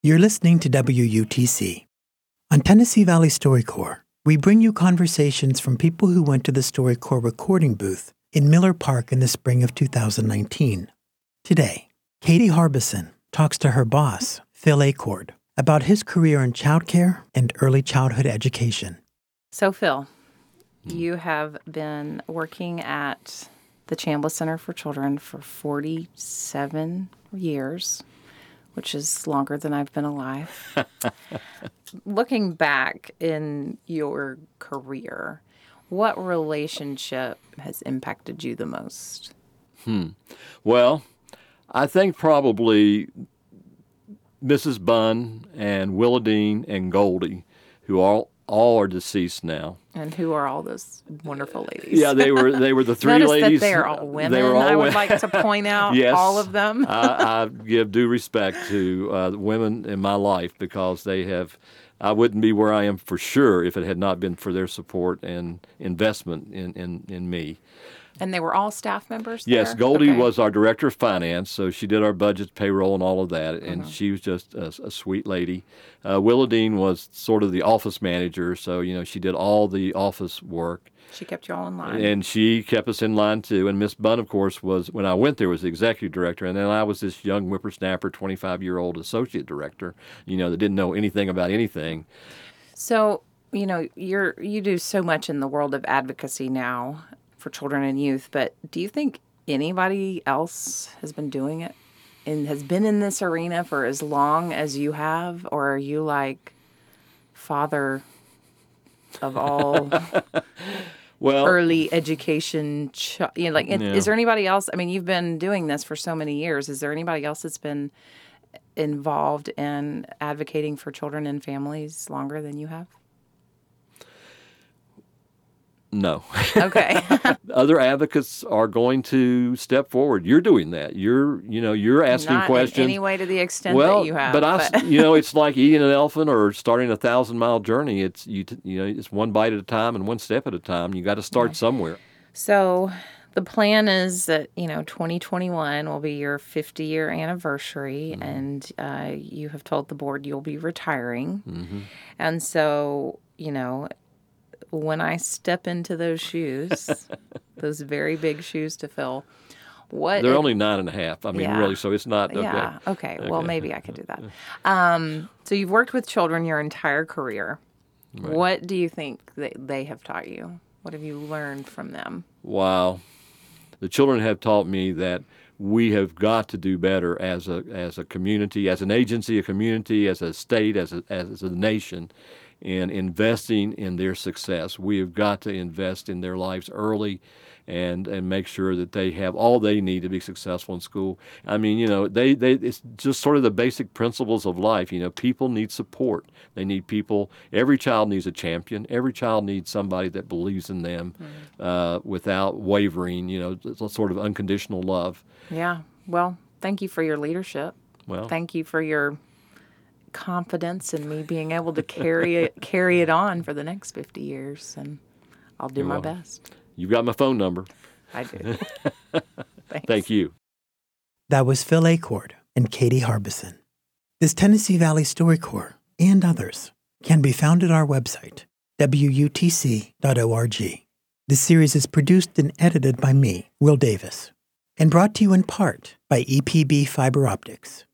You're listening to WUTC. On Tennessee Valley StoryCorps, we bring you conversations from people who went to the StoryCorps recording booth in Miller Park in the spring of 2019. Today, Katie Harbison talks to her boss, Phil Acord, about his career in childcare and early childhood education. So, Phil, you have been working at the Chambliss Center for Children for 47 years, which is longer than I've been alive. Looking back in your career, what relationship has impacted you the most? Well, I think probably Mrs. Bunn and Willadine and Goldie, who all are deceased now. And who are all those wonderful ladies? Yeah, they were the three Notice ladies. That they are all women. They were all I would women. like to point out Yes, all of them. I give due respect to the women in my life because they have. I wouldn't be where I am for sure if it had not been for their support and investment in me. And they were all staff members Yes, there? Goldie Okay. was our director of finance, so she did our budgets, payroll, and all of that, and she was just a sweet lady. Willadine was sort of the office manager, so she did all the office work. She kept you all in line. And she kept us in line too. And Miss Bunn, of course, was when I went there was the executive director, and then I was this young whippersnapper, 25-year-old associate director, that didn't know anything about anything. So, you do so much in the world of advocacy now for children and youth, but do you think anybody else has been doing it and has been in this arena for as long as you have, or are you like father of all Well, early education? Is there anybody else? I mean, you've been doing this for so many years. Is there anybody else that's been involved in advocating for children and families longer than you have? no. Okay. Other advocates are going to step forward. You're doing that. You're asking Not questions. in any way to the extent Well, that you have. but it's like eating an elephant or starting a 1,000-mile journey. It's it's one bite at a time and one step at a time. You got to start somewhere. So the plan is that, 2021 will be your 50-year anniversary, and you have told the board you'll be retiring. And so, when I step into those shoes, those very big shoes to fill, They're only 9.5. I mean, Yeah. really, so it's not okay. Yeah, okay. Well, maybe I could do that. So you've worked with children your entire career. Right. What do you think they have taught you? What have you learned from them? Wow. The children have taught me that we have got to do better as a community, as an agency, a community, as a state, as a nation, in investing in their success. We have got to invest in their lives early and make sure that they have all they need to be successful in school. I mean, it's just sort of the basic principles of life. People need support. They need people. Every child needs a champion. Every child needs somebody that believes in them without wavering, it's a sort of unconditional love. Yeah. Well, thank you for your leadership. Well, Thank you for your confidence in me being able to carry it on for the next 50 years, and I'll do my welcome. best. You've got my phone number. I do. Thanks. Thank you. That was Phil Acord and Katie Harbison. This Tennessee Valley StoryCorps and others can be found at our website, WUTC.org. This series is produced and edited by me, Will Davis, and brought to you in part by EPB Fiber Optics.